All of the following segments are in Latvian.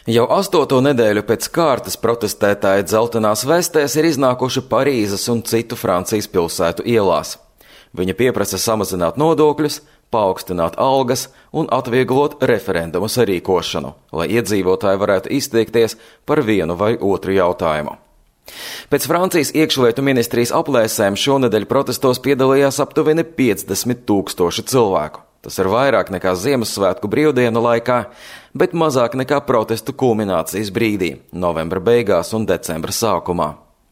Jau 8. nedēļu pēc kārtas protestētāji dzeltenās vestēs ir iznākuši Parīzes un citu Francijas pilsētu ielās. Viņi pieprasa samazināt nodokļus, paaugstināt algas un atvieglot referendumu sarīkošanu, lai iedzīvotāji varētu izteikties par vienu vai otru jautājumu. Pēc Francijas iekšlietu ministrijas aplēsēm šonedēļ protestos piedalījās aptuveni 50 000 cilvēku. Tas ir vairāk nekā Ziemassvētku brīvdienu laikā, bet mazāk nekā protestu kulminācijas brīdī, novembra beigās un decembra sākumā.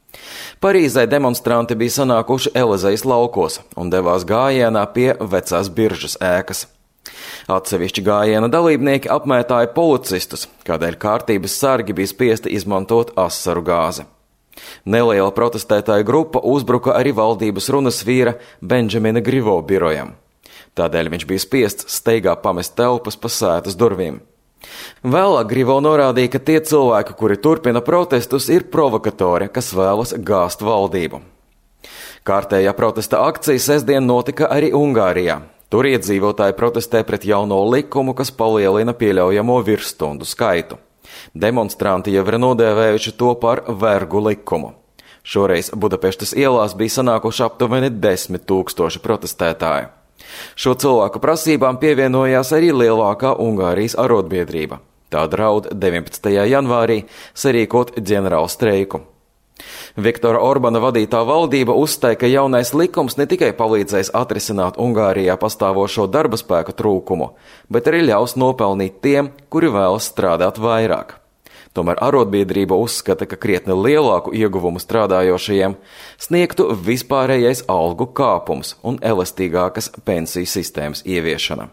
Parīzē demonstranti bija sanākuši Elizejas laukos un devās gājienā pie vecās biržas ēkas. Atsevišķi gājiena dalībnieki apmētāja policistus, kādēļ kārtības sargi bija spiesti izmantot asaru gāzi. Neliela protestētāja grupa uzbruka arī valdības runas vīra Benjamina Grivo birojam. Tādēļ viņš bija spiests steigā pamest telpas pa sētas durvīm. Vēlāk Grivo norādīja, ka tie cilvēki, kuri turpina protestus, ir provokatori, kas vēlas gāzt valdību. Kārtējā protesta akcija sestdien notika arī Ungārijā. Tur iedzīvotāji protestē pret jauno likumu, kas palielina pieļaujamo virsstundu skaitu. Demonstranti jau ir nodēvējuši to par vergu likumu. Šoreiz Budapeštas ielās bija sanākuši aptuveni 10 000 protestētāju. Šo cilvēku prasībām pievienojās arī lielākā Ungārijas arotbiedrība. Tā draud 19. janvārī sarīkot ģenerālu streiku. Viktora Orbana vadītā valdība uzstāja, ka jaunais likums ne tikai palīdzēs atrisināt Ungārijā pastāvošo darba spēka trūkumu, bet arī ļaus nopelnīt tiem, kuri vēlas strādāt vairāk. Tomēr arotbiedrība uzskata, ka krietni lielāku ieguvumu strādājošajiem sniegtu vispārējais algu kāpums un elastīgākas pensiju sistēmas ieviešana.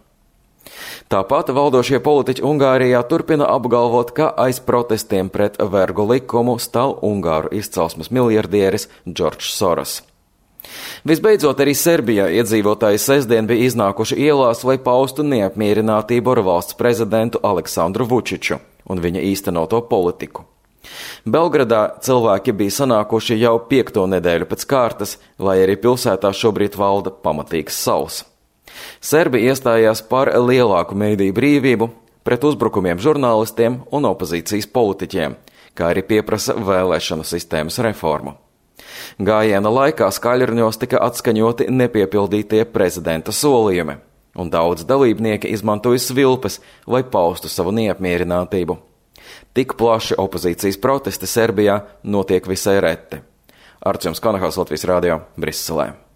Tāpat valdošie politiķi Ungārijā turpina apgalvot, ka aiz protestiem pret vergu likumu stāv Ungāru izcelsmes miljardieris Džordžs Soros. Visbeidzot, arī Serbijā iedzīvotāji sestdien bija iznākuši ielās, lai paustu neapmierinātību ar valsts prezidentu Aleksandru Vučiču un viņa īstenoto politiku. Belgradā cilvēki bija sanākuši jau 5. nedēļu pēc kārtas, lai arī pilsētā šobrīd valda pamatīgs sauss. Serbi iestājās par lielāku mediju brīvību, pret uzbrukumiem žurnālistiem un opozīcijas politiķiem, kā arī pieprasa vēlēšanu sistēmas reformu. Gājiena laikā skaļruņos tika atskaņoti nepiepildītie prezidenta solījumi, un daudz dalībnieki izmantoja svilpes, lai paustu savu neapmierinātību. Tik plaši opozīcijas protesti Serbijā notiek visai reti. Artjums Konahals, Latvijas radio, Briselē.